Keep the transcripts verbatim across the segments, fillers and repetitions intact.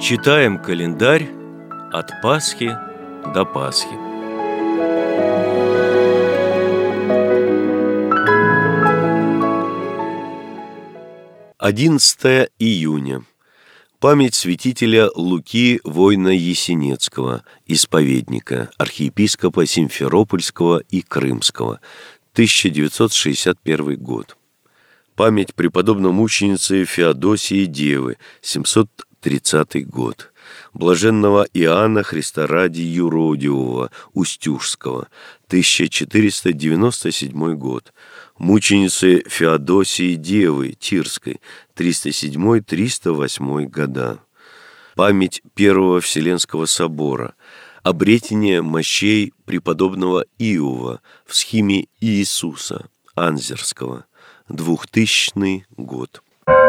Читаем календарь от Пасхи до Пасхи. одиннадцатое июня. Память святителя Луки Войно-Ясенецкого, исповедника, архиепископа Симферопольского и Крымского, тысяча девятьсот шестьдесят первый год. Память преподобно-мученицы Феодосии Девы, семьсот тридцатый год. Блаженного Иоанна Христа ради Юродивого, Устюжского, тысяча четыреста девяносто седьмой год. Мученицы Феодосии Девы, Тирской, триста седьмой — триста восьмой года. Память Первого Вселенского собора. Обретение мощей преподобного Иова в схиме Иисуса Анзерского, двухтысячный год.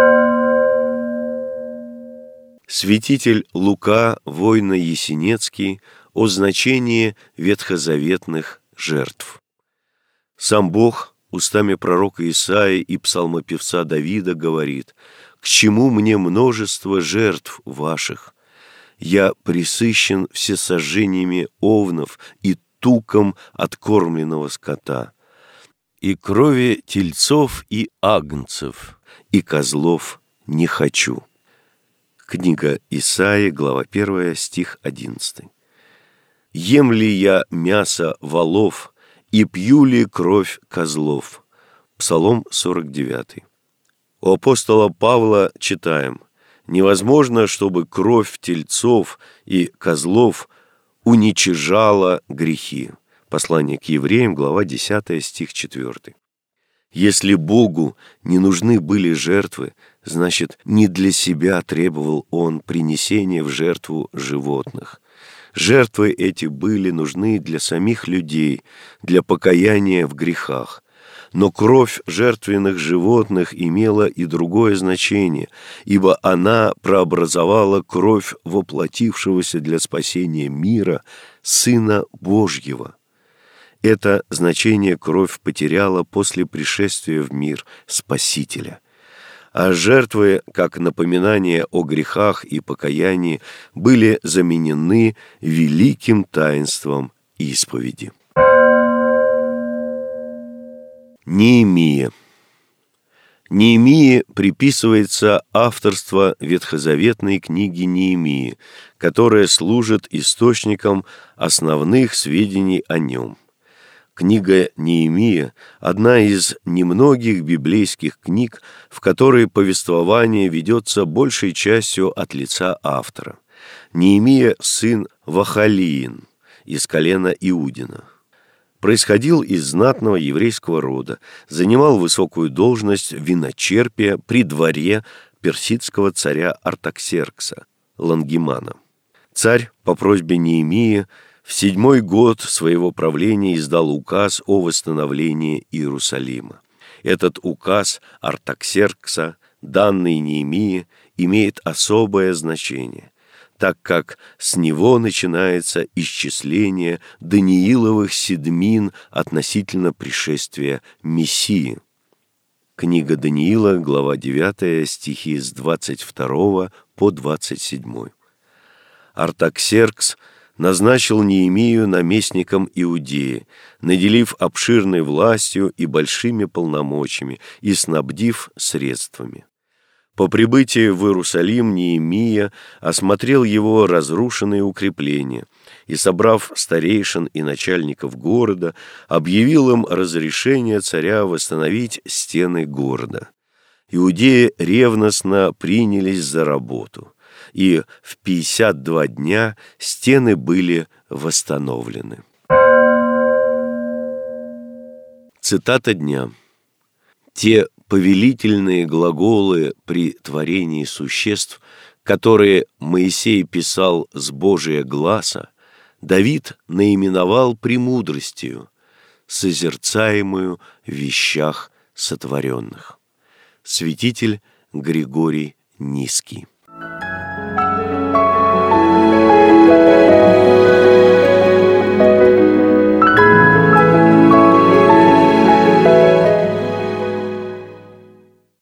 Святитель Лука Войно-Ясенецкий о значении ветхозаветных жертв. Сам Бог устами пророка Исаии и псалмопевца Давида говорит: «К чему мне множество жертв ваших? Я пресыщен всесожжениями овнов и туком откормленного скота, и крови тельцов и агнцев, и козлов не хочу». Книга Исаии, глава первая, стих одиннадцатый. «Ем ли я мясо волов и пью ли кровь козлов?» Псалом сорок девятый. У апостола Павла читаем: «Невозможно, чтобы кровь тельцов и козлов уничижала грехи». Послание к евреям, глава десятая, стих четвёртый. Если Богу не нужны были жертвы, значит, не для себя требовал Он принесения в жертву животных. Жертвы эти были нужны для самих людей, для покаяния в грехах. Но кровь жертвенных животных имела и другое значение, ибо она прообразовала кровь воплотившегося для спасения мира Сына Божьего. Это значение кровь потеряла после пришествия в мир Спасителя. А жертвы, как напоминание о грехах и покаянии, были заменены великим таинством исповеди. Неемия. Неемии приписывается авторство ветхозаветной книги Неемии, которая служит источником основных сведений о нем. Книга Неемия – одна из немногих библейских книг, в которой повествование ведется большей частью от лица автора. Неемия – сын Вахалиин из колена Иудина. Происходил из знатного еврейского рода, занимал высокую должность виночерпия при дворе персидского царя Артаксеркса, Лангимана. Царь по просьбе Неемии в седьмой год своего правления издал указ о восстановлении Иерусалима. Этот указ Артаксеркса, данный Неемии, имеет особое значение, так как с него начинается исчисление Данииловых седмин относительно пришествия Мессии. Книга Даниила, глава девятая, стихи с двадцать второго по двадцать седьмой. Артаксеркс назначил Неемию наместником Иудеи, наделив обширной властью и большими полномочиями и снабдив средствами. По прибытии в Иерусалим Неемия осмотрел его разрушенные укрепления и, собрав старейшин и начальников города, объявил им разрешение царя восстановить стены города. Иудеи ревностно принялись за работу, и в пятьдесят два дня стены были восстановлены. Цитата дня. «Те повелительные глаголы при творении существ, которые Моисей писал с Божия гласа, Давид наименовал премудростью, созерцаемую в вещах сотворенных». Святитель Григорий Низкий.